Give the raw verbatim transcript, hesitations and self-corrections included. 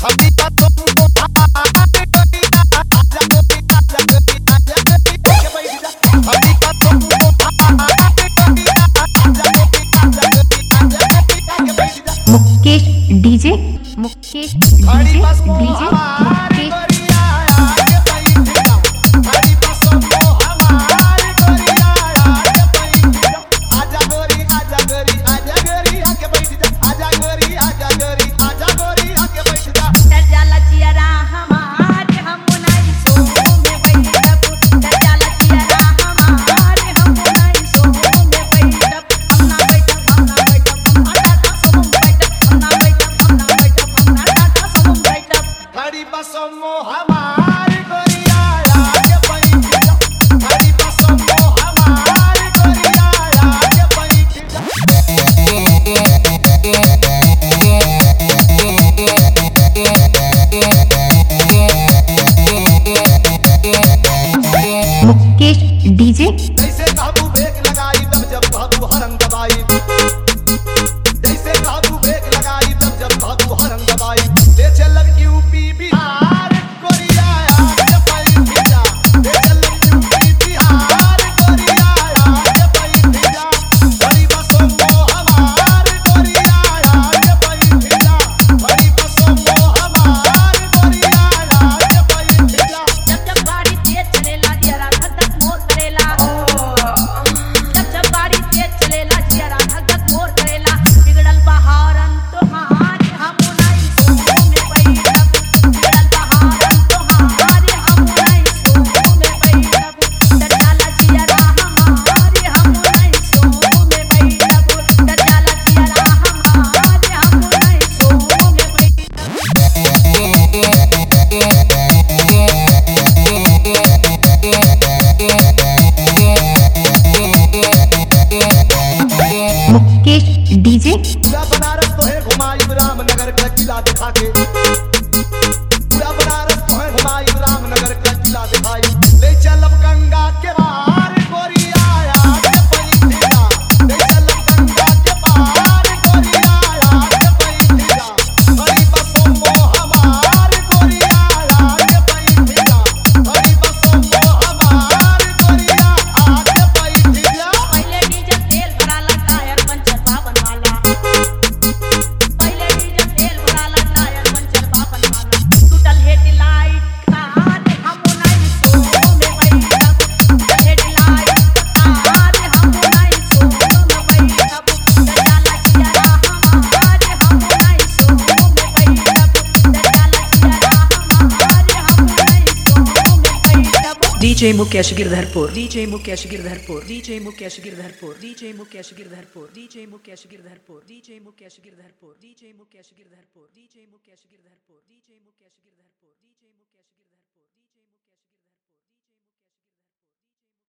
Mukesh DJ Mukesh DJ DJ Mukesh Mukesh DJ जैसे काबू break लगाई तब जब काबू हरंग दबाई जैसे काबू ब्रेक लगाई तब जब काबू हरंग दबाई ले चलन यूपी बिहार कोरिया आज पई भेजा ले चलन यूपी बिहार कोरिया आज पई भेजा बड़ी बसों को हमार कोरिया आज पई भेजा बड़ी बसों को हमार कोरिया आज पई भेजा जब जब गाड़ी तेज चलेला जरा धक धक मोर करेला जब जब गाड़ी तेज चलेला जरा धक धक मोर करेला बिगड़ल बहारन तोहार हम नहीं सो में बैठब बिगड़ल बहारन तोहार हम नहीं सो में बैठब डटाला जियरा हमार हम नहीं सो में बैठब डटाला जियरा हमार हम नहीं सो में बैठब मुकेश डीजे पूरा बनारस तो है घुमाई रामनगर का किला दिखा के पूरा बनारस तो है घुमाई रामनगर का किला दिखाई ले चलब गंगा के पार गोरिया आज पई भेजा ले चलब गंगा के पार गोरिया आज पई भेजा बड़ी बसों को हमार गोरिया आज पई भेजा बड़ी बसों को हमार गोरिया आज पई भेजा पहले डीजल तेल भराला टायर पंचर बावन वाला पहले डीजल तेल भराला टायर पंचर बावन वाला टूटल हेडलाइट कार हम नहीं सो में बैठब टूटल हेडलाइट कार हम नहीं सो में बैठब डटाला जियरा हमार हम नहीं सो में बैठब डटाला जियरा हमार हम नहीं सो में बैठब DJ Mukesh Girdharpur DJ Mukesh Girdharpur DJ Mukesh Girdharpur DJ Mukesh Girdharpur DJ Mukesh Girdharpur DJ Mukesh Girdharpur DJ Mukesh Girdharpur DJ Mukesh Girdharpur DJ Mukesh Girdharpur DJ Mukesh Girdharpur DJ